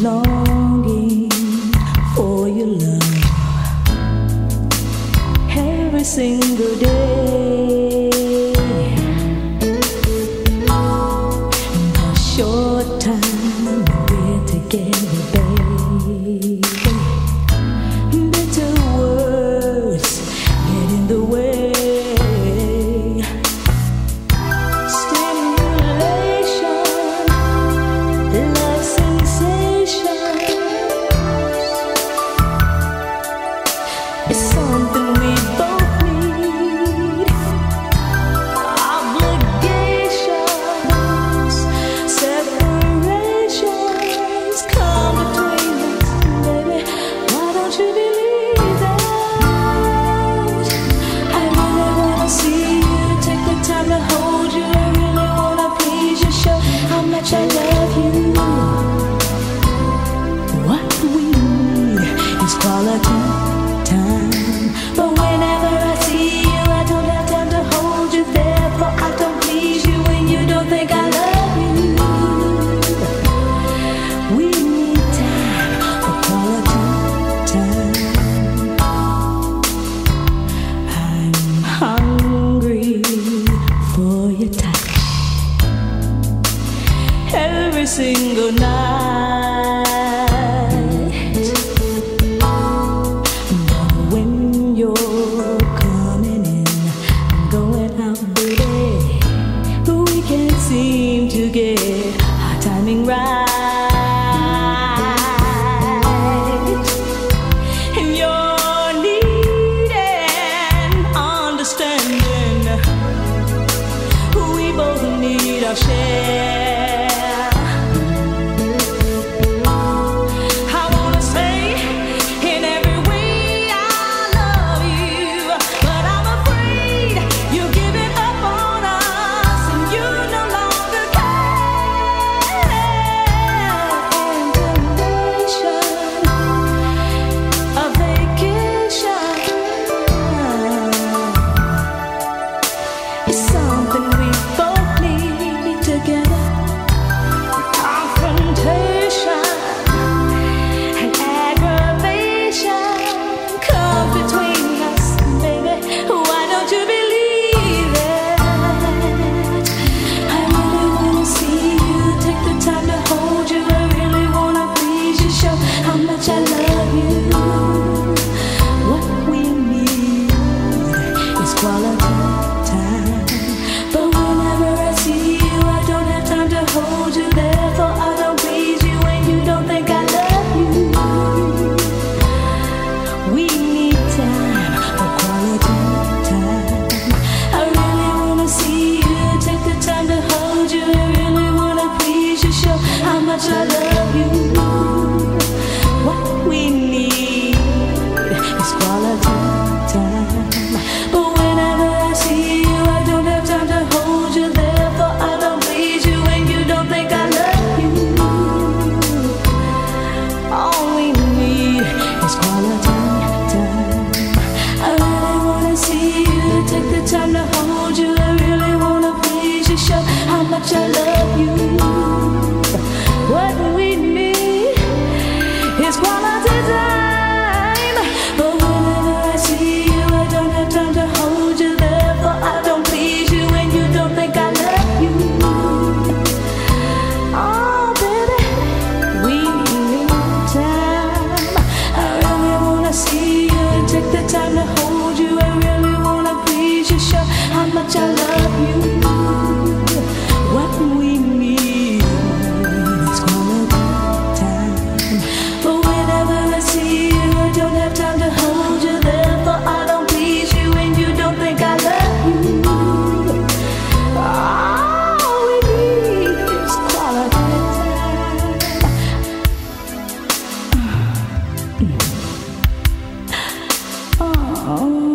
longing for your love every single day. In the short time we're together, baby, bitter words get in the way. It's something we both need. Obligations, separations come between us, baby. Why don't you believe that? I really wanna see you, take the time to hold you. I really wanna please you, show how much I love you. What we need is quality time. But whenever I see you, I don't have time to hold you. Therefore, I don't please you when you don't think I love you. We need time for quality time. I'm hungry for your touch every single night. Seem to get our timing right, and your need and understanding. We both need our share. I wanna say in every way I love you, but I'm afraid you're giving up on us, and you know. It's something we both need together. Confrontation and aggravation come between us, baby. Why don't you believe it? I really wanna see you, take the time to hold you. I really wanna please you, show how much I love you. What we need is quality time. But whenever I see you, I don't have time to hold you. Therefore, I don't please you when you don't think I love you. We need time for quality time. I really wanna see you, take the time to hold you. I really wanna please you, show how much I love you. What we need is quality time. But whenever I see you, I don't have time to hold you. Therefore, I don't please you when you don't think I love you. All we need is quality time. I really wanna see you, take the time to hold you. I really wanna please you, show how much I love you. What we need is quality time. But whenever I see you, I don't have time to hold you. Therefore, I don't please you when you don't think I love you. Oh, baby, we need time. I really wanna see you, take the time to hold you. I really wanna please you, show how much I love you. What we need is quality time. But whenever I see you, I don't have time to hold you. Therefore, I don't please you when you don't think I love you. All we need is quality time. Oh.